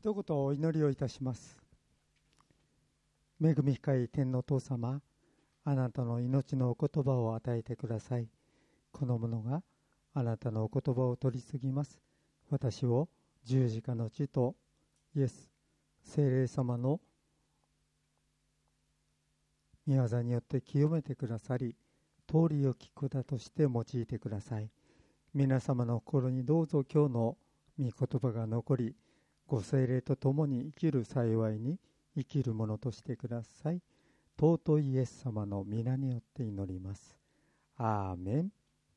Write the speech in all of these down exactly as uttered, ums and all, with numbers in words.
一言お祈りをいたします。恵み深い天のお父様、あなたの命のお言葉を与えてください。この者があなたのお言葉を取り次ぎます。私を十字架の地とイエス聖霊様の御業によって清めてくださり、通りを聞くだとして用いてください。皆様の心にどうぞ今日の御言葉が残り、ご聖霊と共に生きる幸いに生きるものとしてください。尊いイエス様の皆によって祈ります。アーメン。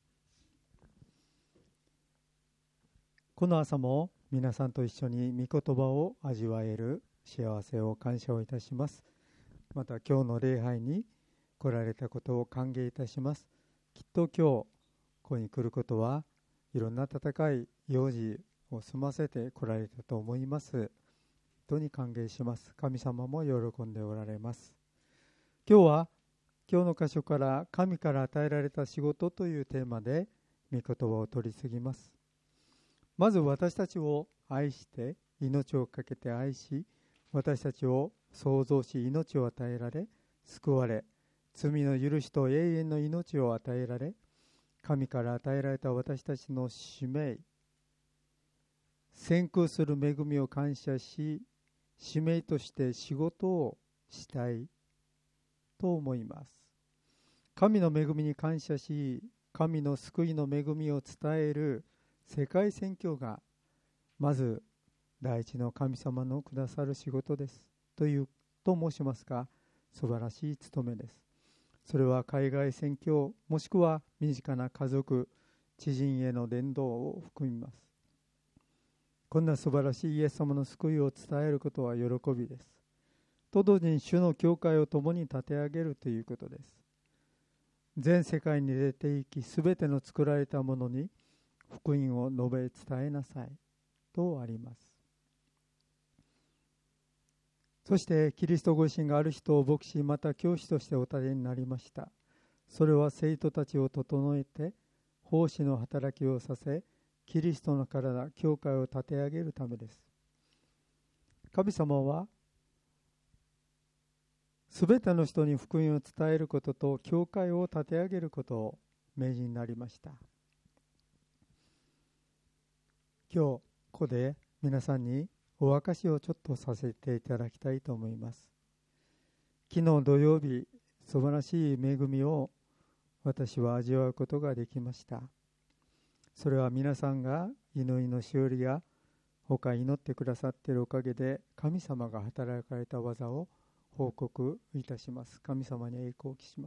この朝も皆さんと一緒に御言葉を味わえる幸せを感謝をいたします。また今日の礼拝に来られたことを歓迎いたします。きっと今日ここに来ることはいろんな温かい用事を済ませて来られたと思います。本当に歓迎します。神様も喜んでおられます。今日は今日の箇所から神から与えられた仕事というテーマで御言葉を取り次ぎます。まず私たちを愛して命をかけて愛し、私たちを創造し命を与えられ救われ、罪の許しと永遠の命を与えられ、神から与えられた私たちの使命、先空する恵みを感謝し、使命として仕事をしたいと思います。神の恵みに感謝し、神の救いの恵みを伝える世界宣教がまず第一の神様のくださる仕事ですというと申しますが、素晴らしい務めです。それは海外宣教、もしくは身近な家族、知人への伝道を含みます。こんな素晴らしいイエス様の救いを伝えることは喜びです。と同時に主の教会を共に立て上げるということです。全世界に出て行き、すべての作られたものに福音を述べ伝えなさいとあります。そしてキリストご自身がある人を牧師また教師としてお立てになりました。それは生徒たちを整えて奉仕の働きをさせ、キリストの体教会を立て上げるためです。神様はすべての人に福音を伝えることと教会を立て上げることを命じになりました。今日ここで皆さんにお証しをちょっとさせていただきたいと思います。昨日土曜日、素晴らしい恵みを私は味わうことができました。それは皆さんが祈りのしおりや他祈ってくださっているおかげで神様が働かれた技を報告いたします。神様に栄光を期します。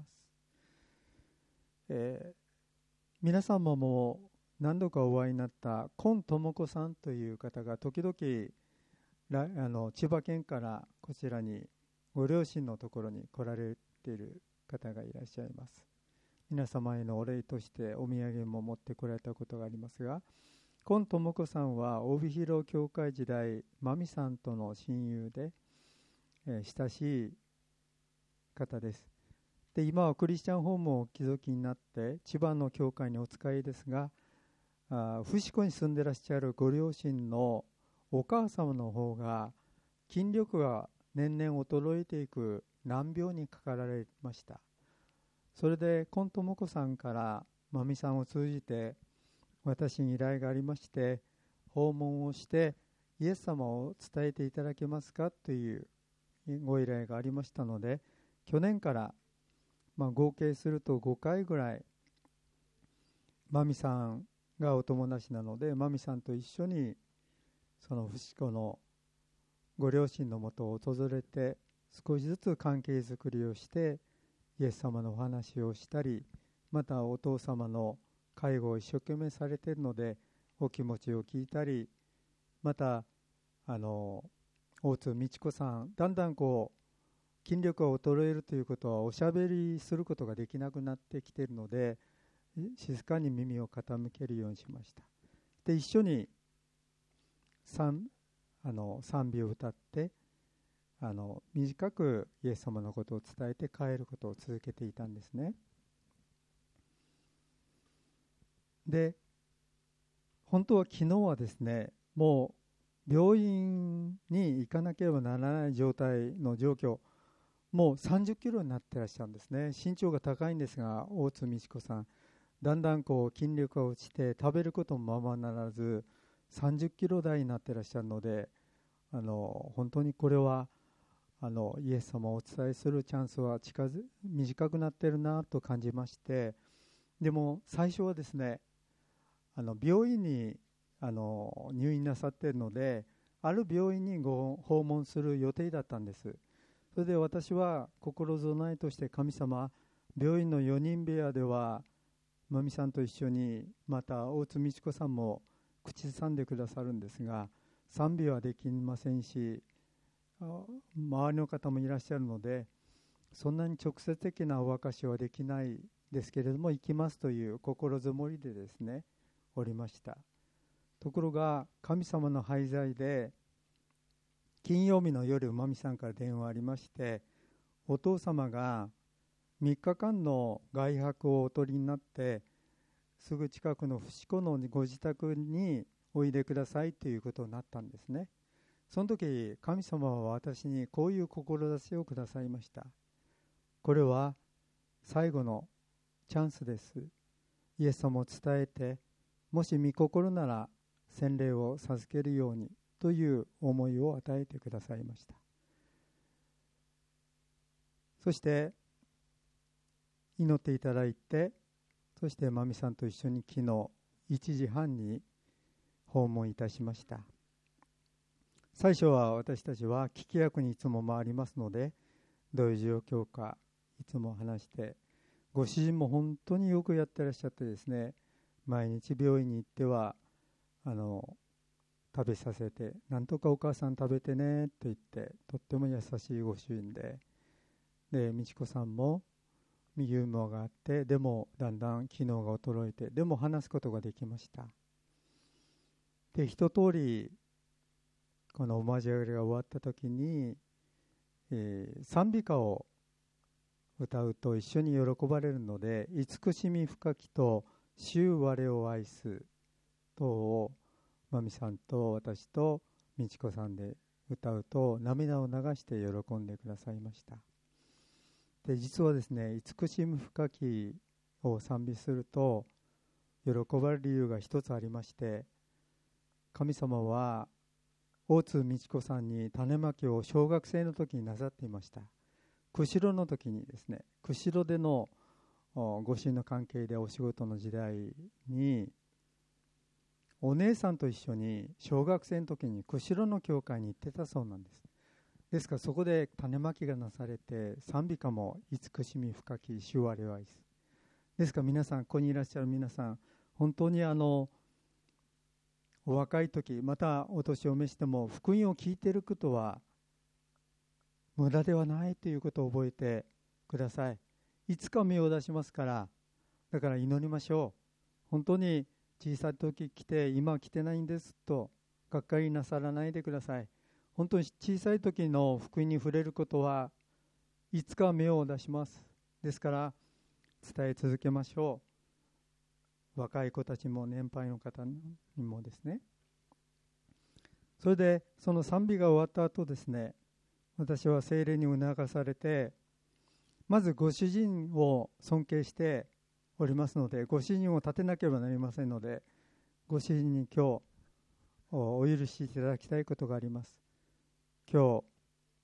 えー、皆様も何度かお会いになった今智子さんという方が時々あの千葉県からこちらにご両親のところに来られている方がいらっしゃいます。皆様へのお礼としてお土産も持ってこられたことがありますが、今智子さんは帯広教会時代マミさんとの親友で、えー、親しい方です。で、今はクリスチャンホームをお築きになって千葉の教会にお使いですが、あ伏子に住んでらっしゃるご両親のお母様の方が筋力が年々衰えていく難病にかかられました。それで今智子さんからマミさんを通じて私に依頼がありまして、訪問をしてイエス様を伝えていただけますかというご依頼がありましたので、去年から、まあ、合計するとごかいぐらいマミさんがお友達なので、マミさんと一緒にその伏子のご両親のもとを訪れて少しずつ関係づくりをしてイエス様のお話をしたり、またお父様の介護を一生懸命されているのでお気持ちを聞いたり、またあの大津美智子さん、だんだんこう筋力が衰えるということはおしゃべりすることができなくなってきているので、静かに耳を傾けるようにしました。で、一緒に賛あの賛美を歌ってあの短くイエス様のことを伝えて帰ることを続けていたんですね。で、本当は昨日はですね、も病院に行かなければならない状態の状況、もうさんじゅっキロになってらっしゃるんですね。身長が高いんですが、大津美智子さん、だんだんこう筋力が落ちて食べることもままならずさんじゅっキロ台になってらっしゃるので、あの本当にこれはあのイエス様をお伝えするチャンスは近づ短くなっているなと感じまして、でも最初はですね、あの病院にあの入院なさっているので、ある病院にご訪問する予定だったんです。それで私は心備えとして、神様、病院のよにん部屋ではまみさんと一緒に、また大津美智子さんも口ずさんでくださるんですが、賛美はできませんし、周りの方もいらっしゃるので、そんなに直接的なお明かしはできないですけれども、行きますという心づもりでですね、おりました。ところが神様の配罪で、金曜日の夜、まみさんから電話ありまして、お父様がみっかかんの外泊をお取りになって、すぐ近くの伏子のご自宅においでくださいということになったんですね。その時、神様は私にこういう志をくださいました。これは最後のチャンスです。イエス様を伝えて、もし御心なら洗礼を授けるようにという思いを与えてくださいました。そして祈っていただいて、そしてまみさんと一緒に昨日いちじはんに訪問いたしました。最初は私たちは聞き役にいつも回りますので、どういう状況かいつも話して、ご主人も本当によくやってらっしゃってですね、毎日病院に行ってはあの食べさせて、なんとかお母さん食べてねと言って、とっても優しいご主人で、で美智子さんもユーモアがあって、でもだんだん機能が衰えて、でも話すことができました。で一通りこのお交わりが終わった時に、えー、賛美歌を歌うと一緒に喜ばれるので、慈しみ深きと主我を愛すとをまみさんと私と美智子さんで歌うと、涙を流して喜んでくださいました。で実はですね、慈しみ深きを賛美すると喜ばれる理由が一つありまして、神様は大津美智子さんに種まきを小学生の時になさっていました。釧路の時にですね、釧路でのご主人の関係でお仕事の時代に、お姉さんと一緒に小学生の時に釧路の教会に行ってたそうなんです。ですからそこで種まきがなされて、賛美歌も慈しみ深き主我を愛す。ですから皆さん、ここにいらっしゃる皆さん、本当にあのお若い時、またお年を召しても福音を聞いていることは無駄ではないということを覚えてください。いつか芽を出しますから、だから祈りましょう。本当に小さい時来て今は来てないんですとがっかりなさらないでください。本当に小さい時の福音に触れることはいつか芽を出します。ですから伝え続けましょう。若い子たちも年配の方にもですね。それでその賛美が終わった後ですね、私は聖霊に促されて、まずご主人を尊敬しておりますので、ご主人を立てなければなりませんので、ご主人に今日お許しいただきたいことがあります。今日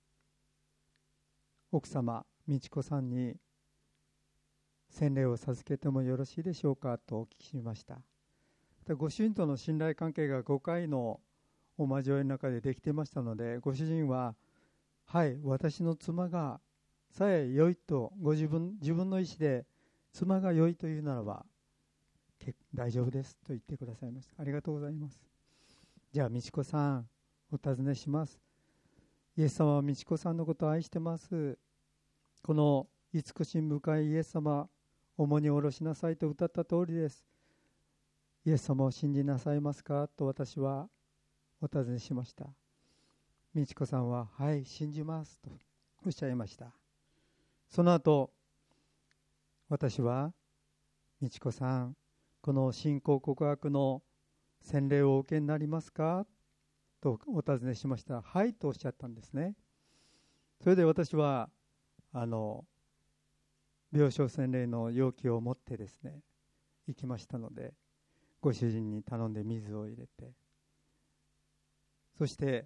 奥様美智子さんに洗礼を授けてもよろしいでしょうかとお聞きしました。ご主人との信頼関係がごかいのお交わりの中でできていましたので、ご主人ははい、私の妻がさえ良いと、ご自分自分の意思で妻が良いというならば大丈夫ですと言ってくださいました。ありがとうございます。じゃあ美智子さん、お尋ねします。イエス様は美智子さんのことを愛してます。この慈しみ深いイエス様、重荷を下ろしなさいと歌った通りです。イエス様を信じなさいますかと私はお尋ねしました。美智子さんははい信じますとおっしゃいました。その後私は美智子さん、この信仰告白の洗礼をお受けになりますかとお尋ねしましたら、はいとおっしゃったんですね。それで私はあの病床洗礼の容器を持ってですね行きましたので、ご主人に頼んで水を入れて、そして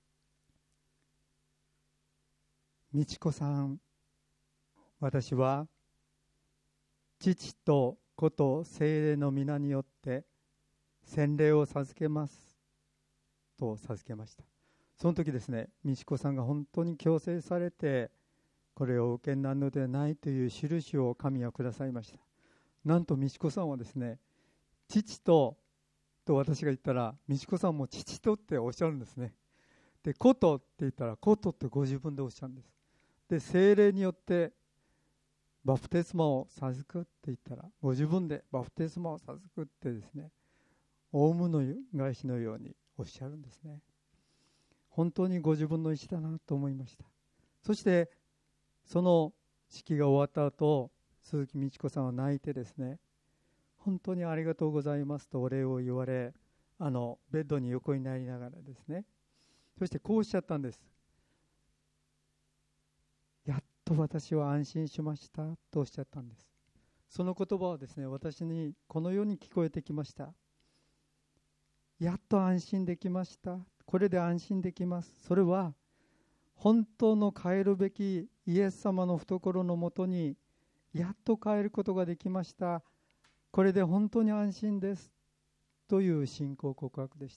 美智子さん、私は父と子と聖霊の皆によって洗礼を授けますと授けました。その時ですね、美智子さんが本当に強制されてこれをお受けになるのではないという印を神はくださいました。なんと美智子さんはですね、父とと私が言ったら、美智子さんも父とっておっしゃるんですね。で、子とって言ったら子とってご自分でおっしゃるんです。で、聖霊によってバプテスマを授くって言ったら、ご自分でバプテスマを授くってですね、オウムの返しのようにおっしゃるんですね。本当にご自分の意思だなと思いました。そしてその式が終わった後、鈴木美智子さんは泣いてですね、本当にありがとうございますとお礼を言われ、あのベッドに横になりながらですね、そしてこうおっしゃったんです。やっと私は安心しましたとおっしゃったんです。その言葉はですね、私にこのように聞こえてきました。やっと安心できました。これで安心できます。それは本当の帰るべきイエス様の懐のもとにやっと帰ることができました。これで本当に安心ですという信仰告白でした。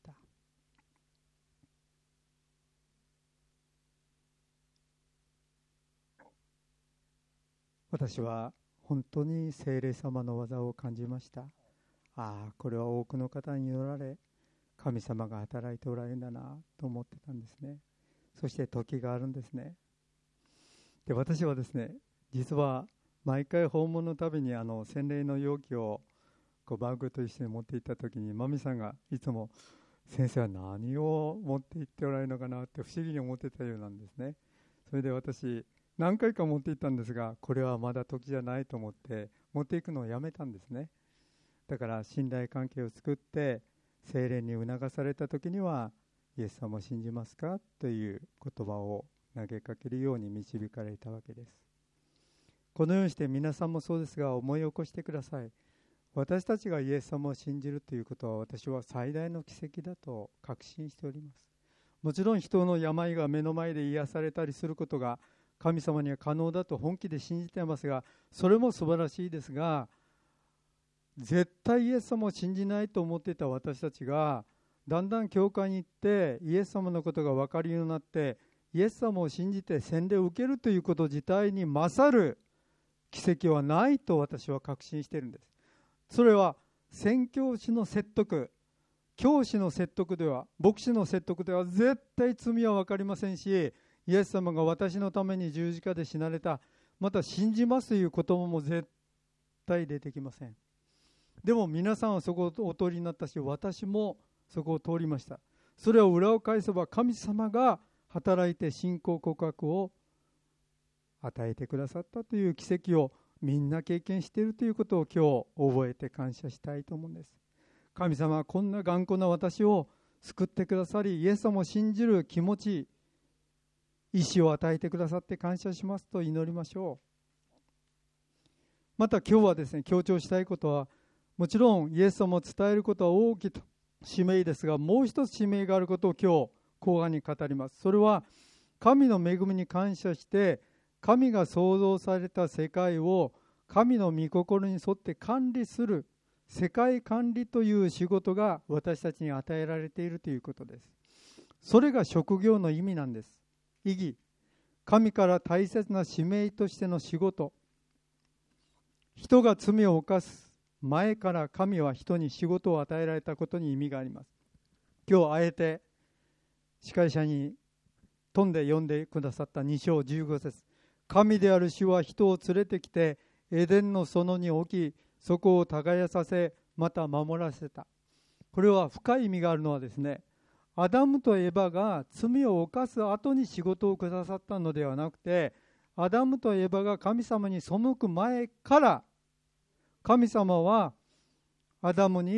私は本当に聖霊様の技を感じました。ああ、これは多くの方によられ神様が働いておられるんだなと思ってたんですね。そして時があるんですね。で、私はですね、実は毎回訪問のたびにあの洗礼の容器をこうバッグと一緒に持って行った時に、マミさんがいつも先生は何を持って行っておられるのかなって不思議に思ってたようなんですね。それで私何回か持って行ったんですが、これはまだ時じゃないと思って持っていくのをやめたんですね。だから信頼関係を作って聖霊に促された時には、イエス様を信じますかという言葉を投げかけるように導かれたわけです。このようにして皆さんもそうですが、思い起こしてください。私たちがイエス様を信じるということは、私は最大の奇跡だと確信しております。もちろん人の病が目の前で癒されたりすることが神様には可能だと本気で信じていますが、それも素晴らしいですが、絶対イエス様を信じないと思っていた私たちが、だんだん教会に行ってイエス様のことが分かるようになって、イエス様を信じて洗礼を受けるということ自体に勝る奇跡はないと私は確信しているんです。それは宣教師の説得、教師の説得では、牧師の説得では絶対罪は分かりませんし、イエス様が私のために十字架で死なれた、また信じますという言葉も絶対出てきません。でも皆さんはそこをお通りになったし、私もそこを通りました。それを裏を返せば、神様が働いて信仰告白を与えてくださったという奇跡をみんな経験しているということを今日覚えて感謝したいと思うんです。神様はこんな頑固な私を救ってくださり、イエス様を信じる気持ち、意志を与えてくださって感謝しますと祈りましょう。また今日はですね、強調したいことは、もちろんイエス様を伝えることは大きな使命ですが、もう一つ使命があることを今日後半に語ります。それは神の恵みに感謝して、神が創造された世界を神の御心に沿って管理する世界管理という仕事が私たちに与えられているということです。それが職業の意味なんです。意義、神から大切な使命としての仕事。人が罪を犯す前から神は人に仕事を与えられたことに意味があります。今日あえて司会者に飛んで読んでくださったに章じゅうご節、神である主は人を連れてきてエデンの園に置き、そこを耕させ、また守らせた。これは深い意味があるのはですね、アダムとエバが罪を犯す後に仕事をくださったのではなくて、アダムとエバが神様に背く前から、神様はアダムに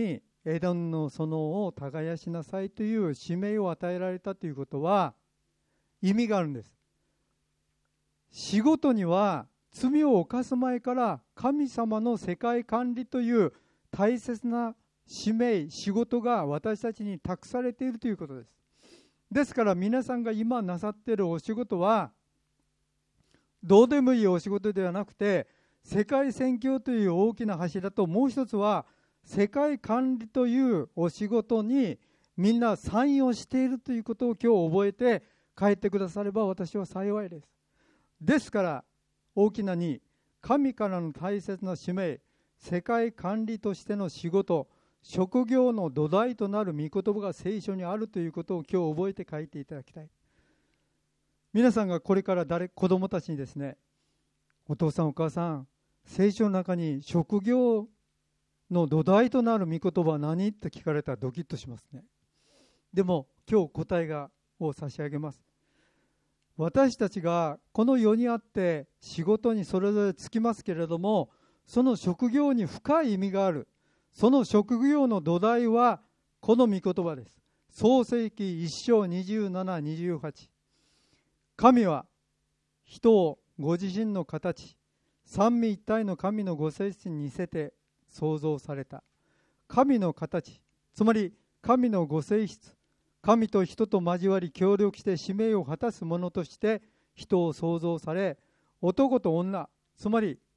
エデンの園を耕しなさいという使命を与えられたということは意味があるんです。仕事には罪を犯す前から神様の世界管理という大切な使命、仕事が私たちに託されているということです。ですから皆さんが今なさっているお仕事はどうでもいいお仕事ではなくて、世界宣教という大きな柱と、もう一つは世界管理というお仕事にみんな参与しているということを今日覚えて帰ってくだされば私は幸いです。ですから大きなに、神からの大切な使命、世界管理としての仕事、職業の土台となる御言葉が聖書にあるということを今日覚えて書いていただきたい。皆さんがこれから誰子供たちにですね、お父さんお母さん、聖書の中に職業の土台となる御言葉は何って聞かれたらドキッとしますね。でも今日答えがを差し上げます。私たちがこの世にあって仕事にそれぞれつきますけれども、その職業に深い意味がある。その職業の土台はこの御言葉です。創世記一章にじゅうなな、にじゅうはち。神は人をご自身の形、三位一体の神のご性質に似せて創造された。神の形、つまり神のご性質、神と人と交わり協力して使命を果たす者として人を創造され、男と女、つまり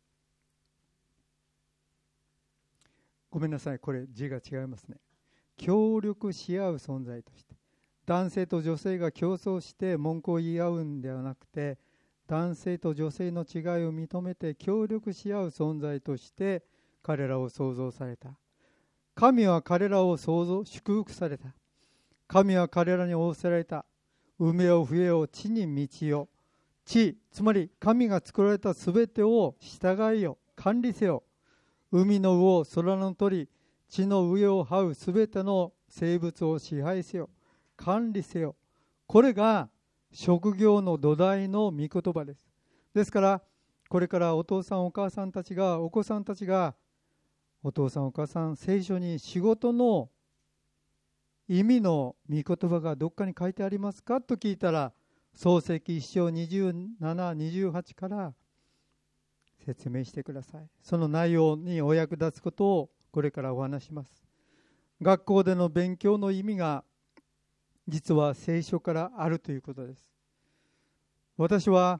ごめんなさい、これ字が違いますね。協力し合う存在として、男性と女性が競争して文句を言い合うんではなくて、男性と女性の違いを認めて協力し合う存在として彼らを創造された。神は彼らを創造祝福された。神は彼らに仰せられた。海を冬を地に満ちよ。地、つまり神が作られたすべてを従いよ、管理せよ。海の魚、空の鳥、地の上を這うすべての生物を支配せよ、管理せよ。これが職業の土台の御言葉です。ですからこれからお父さんお母さんたちが、お子さんたちが、お父さんお母さん、聖書に仕事の意味の御言葉がどっかに書いてありますかと聞いたら、創世記一章にじゅうなな、にじゅうはちから説明してください。その内容にお役立つことをこれからお話します。学校での勉強の意味が実は聖書からあるということです。私は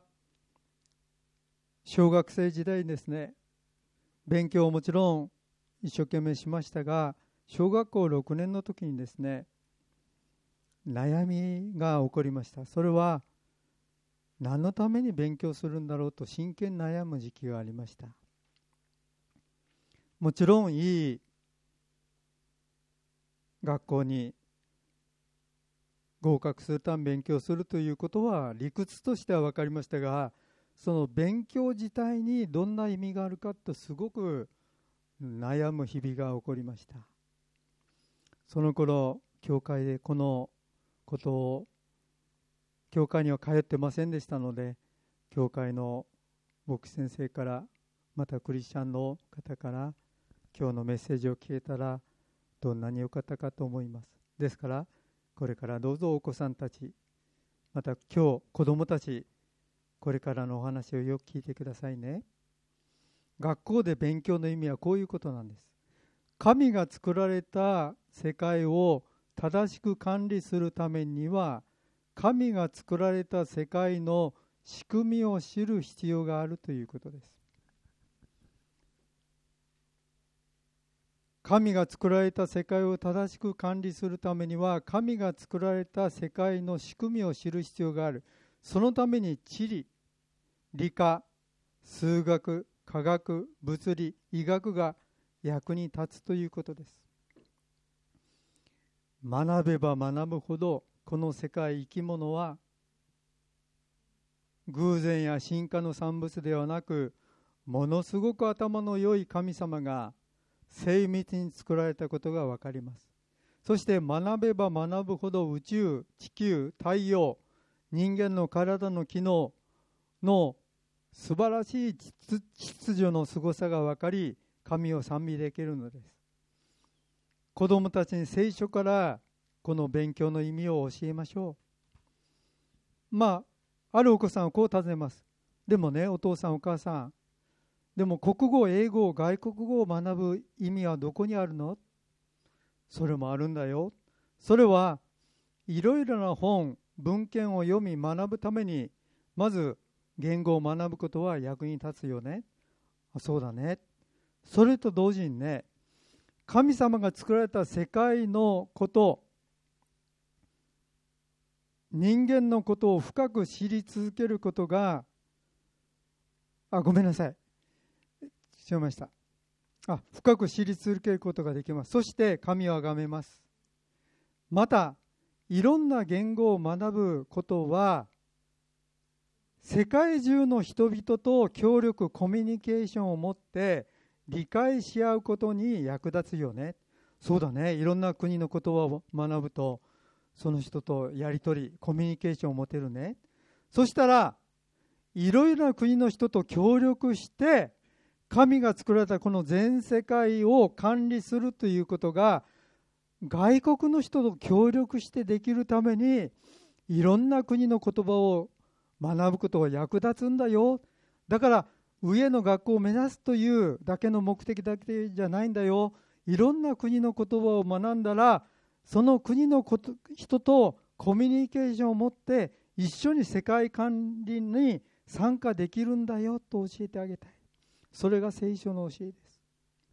小学生時代にですね、勉強をもちろん一生懸命しましたが、小学校ろくねんの時にですね、悩みが起こりました。それは何のために勉強するんだろうと真剣に悩む時期がありました。もちろんいい学校に合格するために勉強するということは理屈としては分かりましたが、その勉強自体にどんな意味があるかとすごく悩む日々が起こりました。その頃教会でこのことを、教会には通ってませんでしたので、教会の牧師先生から、またクリスチャンの方から今日のメッセージを聞けたらどんなに良かったかと思います。ですからこれからどうぞお子さんたち、また今日子供たち、これからのお話をよく聞いてくださいね。学校で勉強の意味はこういうことなんです。神が作られた世界を正しく管理するためには、神が作られた世界の仕組みを知る必要があるということです。神が作られた世界を正しく管理するためには、神が作られた世界の仕組みを知る必要がある。そのために地理、理科、数学、科学、物理、医学が役に立つということです。学べば学ぶほどこの世界、生き物は偶然や進化の産物ではなく、ものすごく頭の良い神様が精密に作られたことが分かります。そして学べば学ぶほど宇宙、地球、太陽、人間の体の機能の素晴らしい秩序のすごさが分かり、神を賛美できるのです。 子供たちに聖書からこの勉強の意味を教えましょう。まあ、あるお子さんはこう尋ねます。でもね、お父さんお母さん、でも国語、英語、外国語を学ぶ意味はどこにあるの？それもあるんだよ。それはいろいろな本、文献を読み学ぶために、まず言語を学ぶことは役に立つよね。あ、そうだね。それと同時にね、神様が作られた世界のこと、人間のことを深く知り続けることが、あ、ごめんなさい。違いました。あ、深く知り続けることができます。そして神を崇めます。また、いろんな言語を学ぶことは、世界中の人々と協力、コミュニケーションを持って理解し合うことに役立つよね。そうだね。いろんな国の言葉を学ぶと、その人とやり取り、コミュニケーションを持てるね。そしたら、いろいろな国の人と協力して、神が作られたこの全世界を管理するということが、外国の人と協力してできるために、いろんな国の言葉を学ぶことが役立つんだよ。だから上の学校を目指すというだけの目的だけじゃないんだよ。いろんな国の言葉を学んだら、その国のこと人とコミュニケーションを持って一緒に世界管理に参加できるんだよと教えてあげたい。それが聖書の教えです。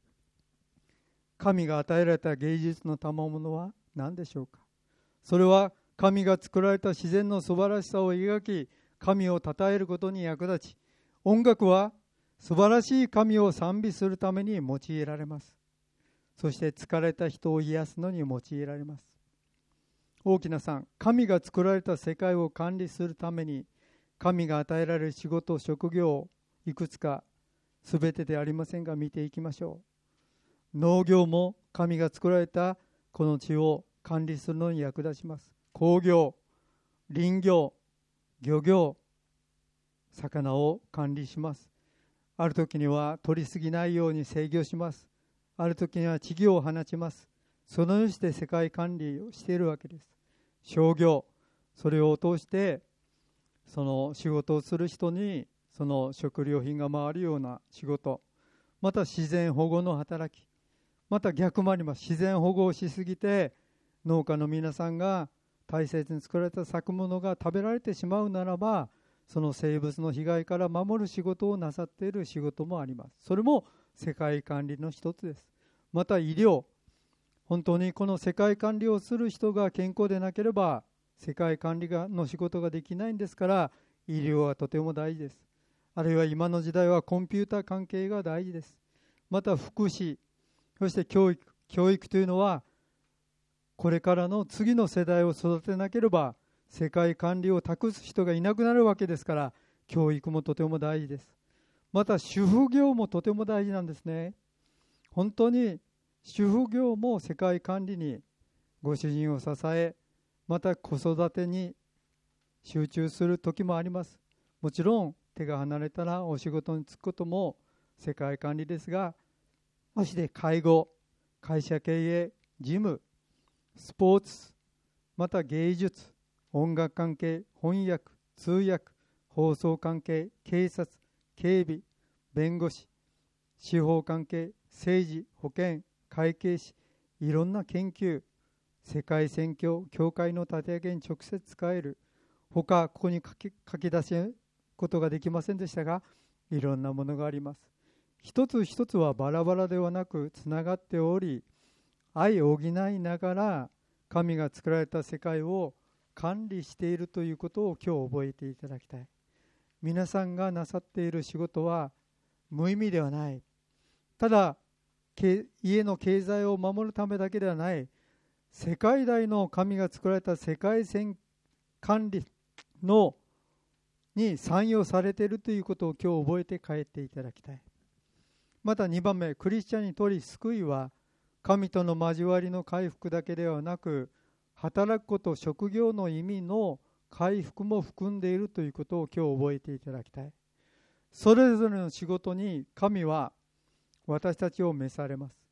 神が与えられた芸術の賜物は何でしょうか。それは神が作られた自然の素晴らしさを描き、神を称えることに役立ち、音楽は素晴らしい神を賛美するために用いられます。そして疲れた人を癒すのに用いられます。大きなさん、神が作られた世界を管理するために、神が与えられる仕事、職業、いくつか全てでありませんが見ていきましょう。農業も神が作られたこの地を管理するのに役立ちます。工業、林業、漁業、魚を管理します。ある時には取りすぎないように制御します。ある時には稚魚を放ちます。そのようにして世界管理をしているわけです。商業、それを通してその仕事をする人にその食料品が回るような仕事、また自然保護の働き、また逆もあります。自然保護をしすぎて農家の皆さんが大切に作られた作物が食べられてしまうならば、その生物の被害から守る仕事をなさっている仕事もあります。それも世界管理の一つです。また医療、本当にこの世界管理をする人が健康でなければ世界管理がの仕事ができないんですから、医療はとても大事です。あるいは今の時代はコンピューター関係が大事です。また福祉、そして教育、教育というのはこれからの次の世代を育てなければ世界管理を託す人がいなくなるわけですから、教育もとても大事です。また主婦業もとても大事なんですね。本当に主婦業も世界管理にご主人を支え、また子育てに集中する時もあります。もちろん手が離れたらお仕事に就くことも世界管理ですが、そして介護、会社経営、事務、スポーツ、また芸術、音楽関係、翻訳、通訳、放送関係、警察、警備、弁護士、司法関係、政治、保健、会計士、いろんな研究、世界宣教、教会の立て上げに直接使える、他ここに書き、書き出すことができませんでしたが、いろんなものがあります。一つ一つはバラバラではなくつながっており、愛を補いながら神が作られた世界を管理しているということを今日覚えていただきたい。皆さんがなさっている仕事は無意味ではない。ただ家の経済を守るためだけではない。世界大の神が作られた世界線管理のに参与されているということを今日覚えて帰っていただきたい。またにばんめ、クリスチャンにとり救いは神との交わりの回復だけではなく、働くこと、職業の意味の回復も含んでいるということを今日覚えていただきたい。それぞれの仕事に神は私たちを召されます。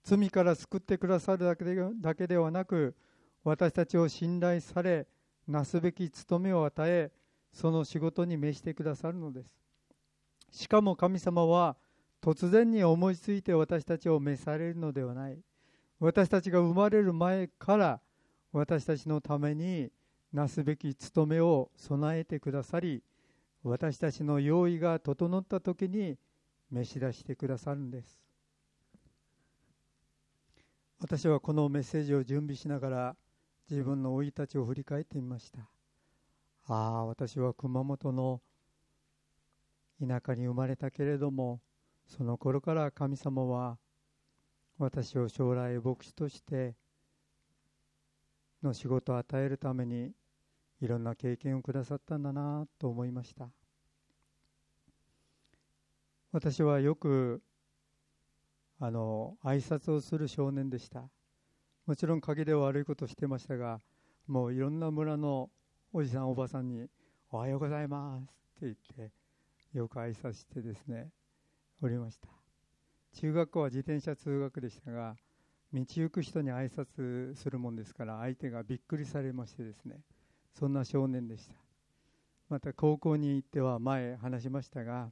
罪から救ってくださるだけで、だけではなく、私たちを信頼され、なすべき務めを与え、その仕事に召してくださるのです。しかも神様は突然に思いついて私たちを召されるのではない。私たちが生まれる前から私たちのためになすべき務めを備えてくださり、私たちの用意が整った時に召し出してくださるんです。私はこのメッセージを準備しながら自分の生い立ちを振り返ってみました。ああ、私は熊本の田舎に生まれたけれども、その頃から神様は私を将来牧師としての仕事を与えるためにいろんな経験をくださったんだなと思いました。私はよくあの挨拶をする少年でした。もちろん陰では悪いことをしてましたが、もういろんな村のおじさんおばさんにおはようございますって言ってよく挨拶してですねおりました。中学校は自転車通学でしたが、道行く人に挨拶するもんですから相手がびっくりされましてですね、そんな少年でした。また高校に行っては前話しましたが、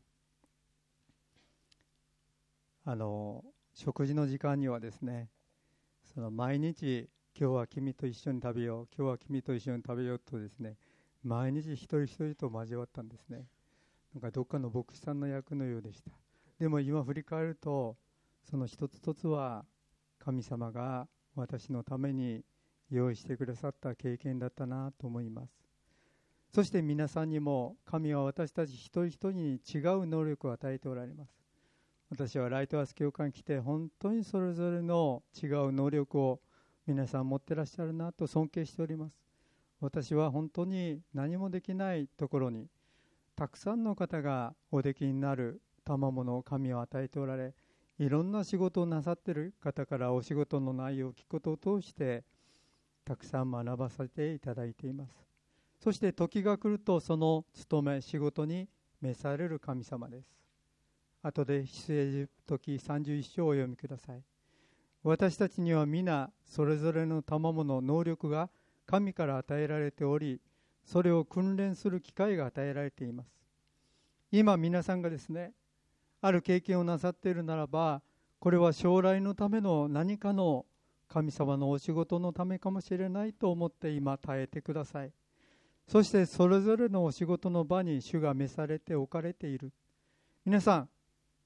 あの食事の時間にはですね、その毎日今日は君と一緒に食べよう、今日は君と一緒に食べようとですね、毎日一人一人と交わったんですね。なんかどっかの牧師さんの役のようでした。でも今振り返ると、その一つ一つは神様が私のために用意してくださった経験だったなと思います。そして皆さんにも神は私たち一人一人に違う能力を与えておられます。私はライトアース教会に来て本当にそれぞれの違う能力を皆さん持ってらっしゃるなと尊敬しております。私は本当に何もできないところにたくさんの方がおできになる賜物を神は与えておられ、いろんな仕事をなさっている方からお仕事の内容を聞くことを通してたくさん学ばせていただいています。そして時が来るとその務め仕事に召される神様です。後で出エジプト記さんじゅういっ章をお読みください。私たちには皆それぞれの賜物能力が神から与えられており、それを訓練する機会が与えられています。今皆さんがですね、ある経験をなさっているならば、これは将来のための何かの神様のお仕事のためかもしれないと思って今耐えてください。そしてそれぞれのお仕事の場に主が召されて置かれている。皆さん、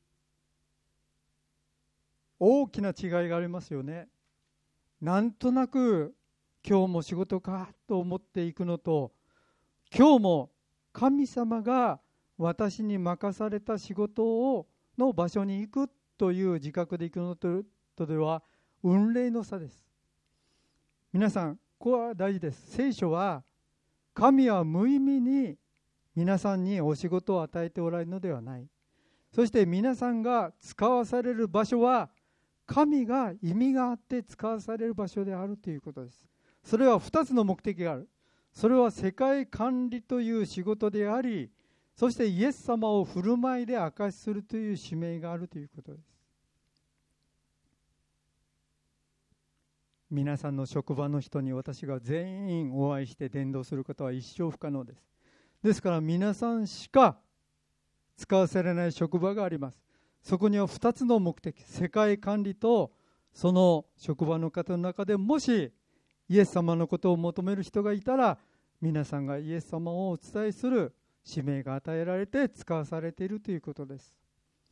大きな違いがありますよね。なんとなく今日も仕事かと思っていくのと、今日も神様が私に任された仕事をの場所に行くという自覚で行くのとでは雲泥の差です。皆さん、ここは大事です。聖書は神は無意味に皆さんにお仕事を与えておられるのではない。そして皆さんが使わされる場所は神が意味があって使わされる場所であるということです。それは二つの目的がある。それは世界管理という仕事であり、そしてイエス様を振る舞いで証しするという使命があるということです。皆さんの職場の人に私が全員お会いして伝道することは一生不可能です。ですから皆さんしか使わせられない職場があります。そこにはふたつの目的、世界管理とその職場の方の中でもしイエス様のことを求める人がいたら、皆さんがイエス様をお伝えする使命が与えられて使わされているということです。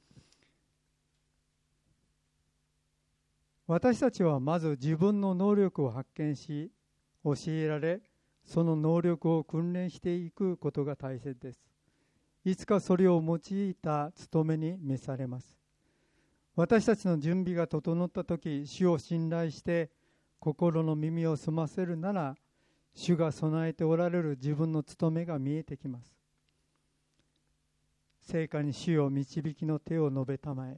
私たちはまず自分の能力を発見し、教えられ、その能力を訓練していくことが大切です。いつかそれを用いた務めに召されます。私たちの準備が整ったとき、主を信頼して心の耳を澄ませるなら、主が備えておられる自分の務めが見えてきます。聖歌に主を導きの手を述べたまえ。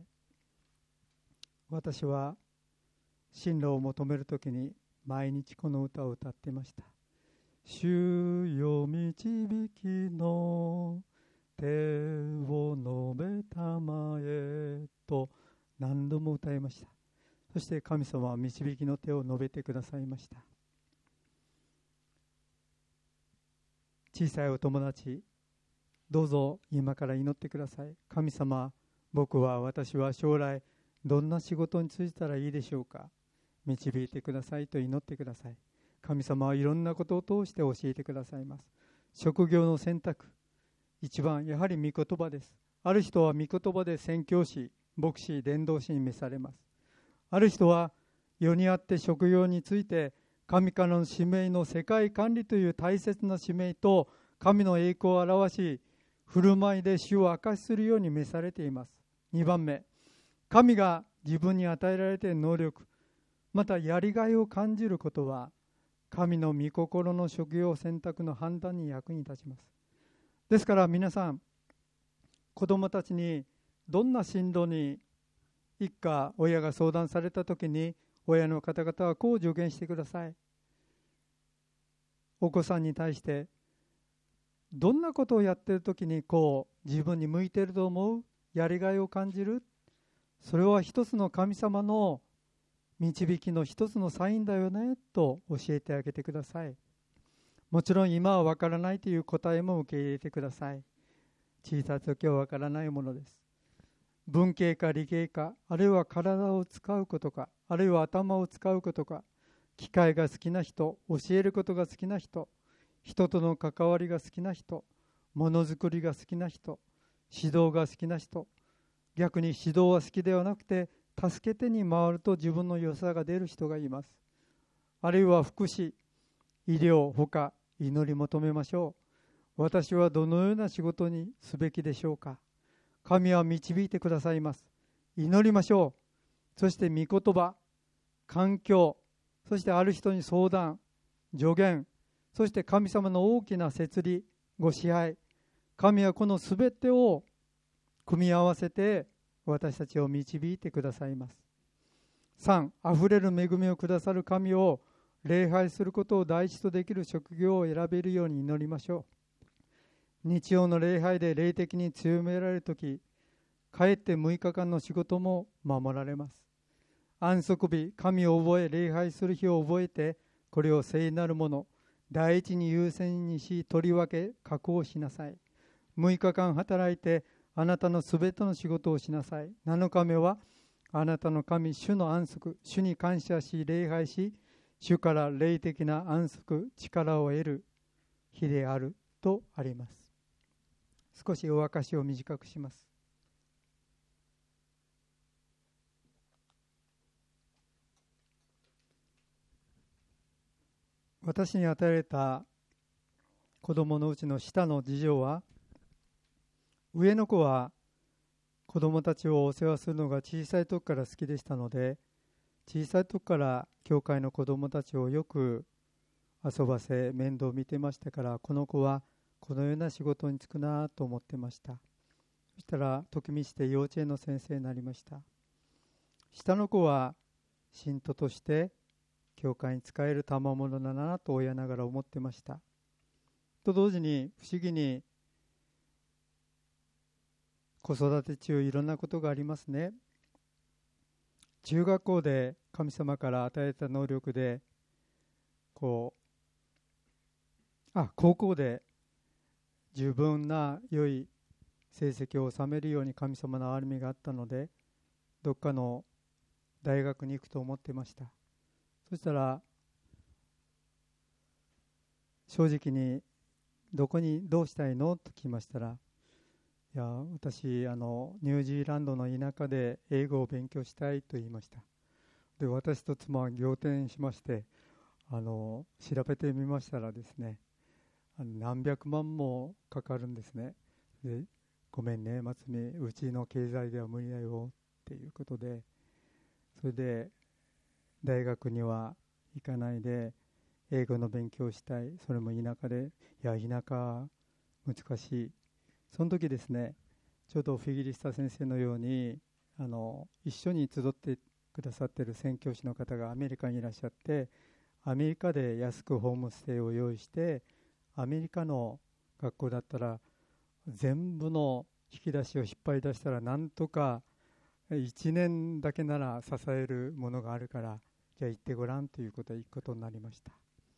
私は進路を求めるときに毎日この歌を歌っていました。主よ導きの手を述べたまえと何度も歌いました。 そして神様は導きの手を述べてくださいました。小さいお友達、どうぞ今から祈ってください。神様、僕は私は将来どんな仕事に就いたらいいでしょうか。導いてくださいと祈ってください。神様はいろんなことを通して教えてくださいます。職業の選択、一番やはり御言葉です。ある人は御言葉で宣教師、牧師、伝道師に召されます。ある人は世にあって職業について神からの使命の世界管理という大切な使命と神の栄光を表し、振る舞いで主を明かしするように召されています。にばんめ、神が自分に与えられている能力、またやりがいを感じることは、神の御心の職業選択の判断に役に立ちます。ですから皆さん、子供たちにどんな進路に一家、親が相談されたときに、親の方々はこう助言してください。お子さんに対して、どんなことをやっているときにこう自分に向いていると思う、やりがいを感じる、それは一つの神様の導きの一つのサインだよねと教えてあげてください。もちろん今はわからないという答えも受け入れてください。小さい時はわからないものです。文系か理系か、あるいは体を使うことか、あるいは頭を使うことか、機械が好きな人、教えることが好きな人、人との関わりが好きな人、ものづくりが好きな人、指導が好きな人、逆に指導は好きではなくて助けてに回ると自分の良さが出る人がいます。あるいは福祉、医療、ほか祈り求めましょう。私はどのような仕事にすべきでしょうか。神は導いてくださいます。祈りましょう。そして御言葉、環境、そしてある人に相談、助言、そして神様の大きな摂理、ご支配、神はこのすべてを組み合わせて私たちを導いてくださいます。さん、あふれる恵みをくださる神を礼拝することを第一とできる職業を選べるように祈りましょう。日曜の礼拝で霊的に強められるとき、かえってむいかかんの仕事も守られます。安息日、神を覚え礼拝する日を覚えて、これを聖なるもの、第一に優先にし、とりわけ確保しなさい。むいかかん働いてあなたのすべての仕事をしなさい。なのかめはあなたの神、主の安息、主に感謝し礼拝し、主から霊的な安息、力を得る日であるとあります。少しお証しを短くします。私に与えられた子供のうちの下の次女は、上の子は子供たちをお世話するのが小さい時から好きでしたので、小さい時から教会の子供たちをよく遊ばせ面倒を見てましたから、この子はこのような仕事に就くなと思ってました。そしたら時見して幼稚園の先生になりました。下の子は信徒として教会に仕える賜物だなと親ながら思ってました。と同時に不思議に子育て中いろんなことがありますね。中学校で神様から与えた能力でこうあ高校で十分な良い成績を収めるように神様の憐れみがあったので、どっかの大学に行くと思ってました。そしたら正直にどこにどうしたいのと聞きましたら、いや私あのニュージーランドの田舎で英語を勉強したいと言いました。で私と妻は仰天しまして、あの調べてみましたらですね、あの何百万もかかるんですね。でごめんね松見、うちの経済では無理だよっていうことで、それで大学には行かないで英語の勉強をしたい。それも田舎で、いや田舎難しい。その時ですね、ちょうどフィギリスタ先生のようにあの一緒に集ってくださっている宣教師の方がアメリカにいらっしゃって、アメリカで安くホームステイを用意して、アメリカの学校だったら全部の引き出しを引っ張り出したらなんとかいちねんだけなら支えるものがあるから、じゃあ行ってごらんということで行くことになりました。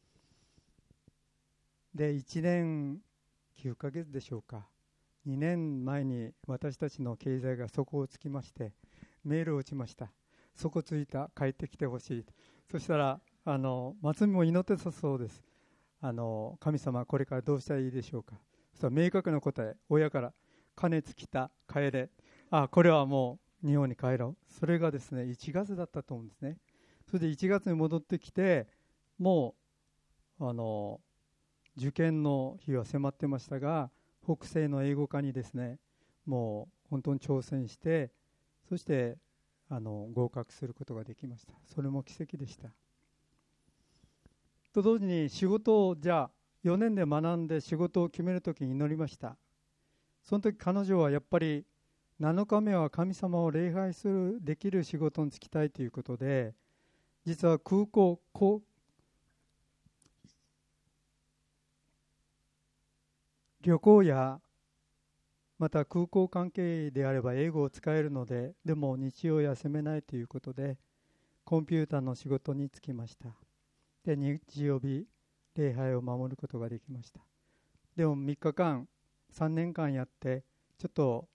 で、いちねんきゅうかげつでしょうか、にねんまえに私たちの経済が底をつきまして、メールを打ちました。底ついた、帰ってきてほしい。そしたらあの松見も祈ってたそうです。あの神様、これからどうしたらいいでしょうか。そしたら明確な答え、親から、金尽きた、帰れ。あ、これはもう日本に帰ろう。それがですね、いちがつだったと思うんですね。それでいちがつに戻ってきて、もうあの受験の日は迫ってましたが、北西の英語科にですね、もう本当に挑戦して、そしてあの合格することができました。それも奇跡でした。と同時に仕事をじゃあよねんで学んで仕事を決めるときに祈りました。その時彼女はやっぱりなのかめは神様を礼拝するできる仕事に就きたいということで、実は空港こ旅行やまた空港関係であれば英語を使えるので、でも日曜休めないということでコンピューターの仕事に就きました。で、日曜日礼拝を守ることができました。でもみっかかんさんねんかんやってちょっと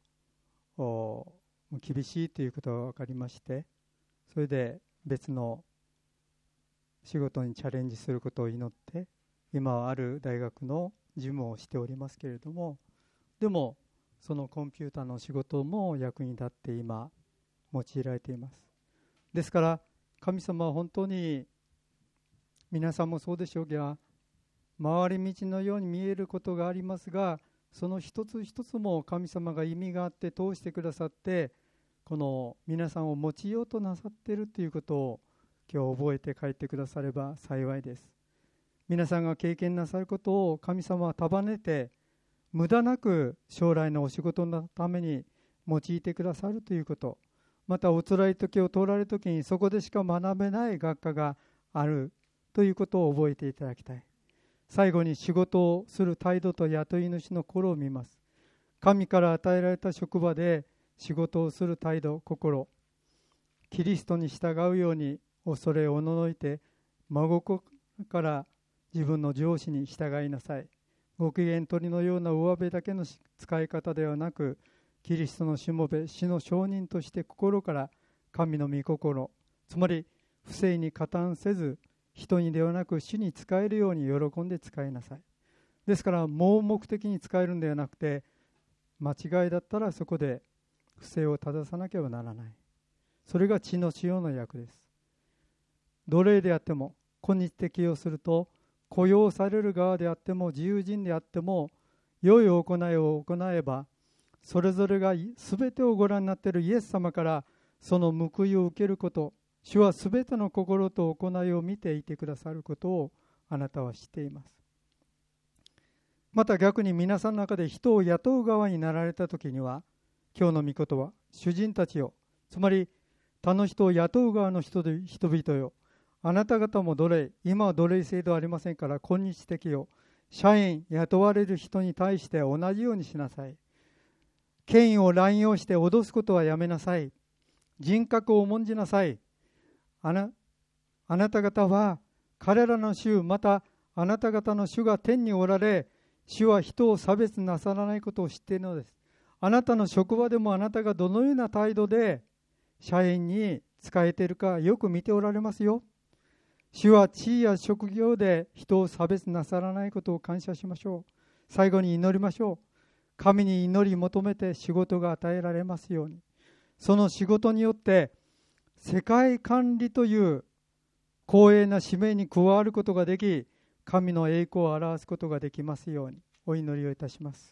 厳しいということが分かりまして、それで別の仕事にチャレンジすることを祈って、今はある大学の事務をしておりますけれども、でもそのコンピューターの仕事も役に立って今用いられています。ですから神様は本当に、皆さんもそうでしょうが、回り道のように見えることがありますが、その一つ一つも神様が意味があって通してくださって、この皆さんを用いようとなさっているということを今日覚えて帰ってくだされば幸いです。皆さんが経験なさることを神様は束ねて、無駄なく将来のお仕事のために用いてくださるということ、またお辛い時を通られる時にそこでしか学べない学科があるということを覚えていただきたい。最後に仕事をする態度と雇い主の心を見ます。神から与えられた職場で仕事をする態度、心、キリストに従うように恐れおののいて、真心から自分の上司に従いなさい。ご機嫌取りのような上辺だけの使い方ではなく、キリストのしもべ、死の証人として心から神の御心、つまり不正に加担せず、人にではなく主に仕えるように喜んで仕えなさい。ですから盲目的に仕えるんではなくて、間違いだったらそこで不正を正さなければならない。それが血の潮の役です。奴隷であっても、今日適用すると、雇用される側であっても自由人であっても、良い行いを行えば、それぞれが全てをご覧になっているイエス様からその報いを受けること、主はすべての心と行いを見ていてくださることをあなたは知っています。また逆に皆さんの中で人を雇う側になられたときには、今日の御言葉、主人たちよ、つまり他の人を雇う側の人で人々よ、あなた方も奴隷、今は奴隷制度はありませんから、今日的よ、社員、雇われる人に対して同じようにしなさい。権威を乱用して脅すことはやめなさい。人格を重んじなさい。あな、あなた方は彼らの主、またあなた方の主が天におられ、主は人を差別なさらないことを知っているのです。あなたの職場でもあなたがどのような態度で社員に仕えているかよく見ておられますよ。主は地位や職業で人を差別なさらないことを感謝しましょう。最後に祈りましょう。神に祈り求めて仕事が与えられますように。その仕事によって世界管理という光栄な使命に加わることができ、神の栄光を表すことができますようにお祈りをいたします。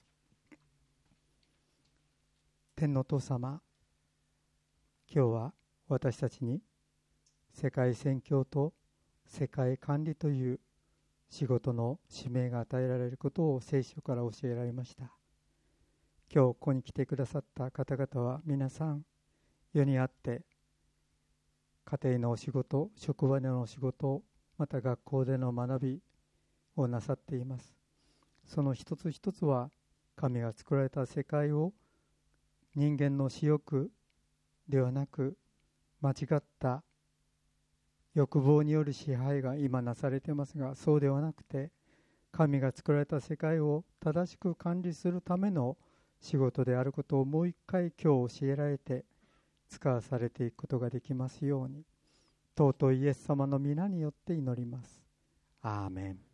天のお父様、今日は私たちに世界宣教と世界管理という仕事の使命が与えられることを聖書から教えられました。今日ここに来てくださった方々は皆さん世にあって家庭のお仕事、職場でのお仕事、また学校での学びをなさっています。その一つ一つは神が作られた世界を人間の私欲ではなく、間違った欲望による支配が今なされていますが、そうではなくて、神が作られた世界を正しく管理するための仕事であることをもう一回今日教えられて使わされていくことができますように、尊いイエス様の皆によって祈ります。アーメン。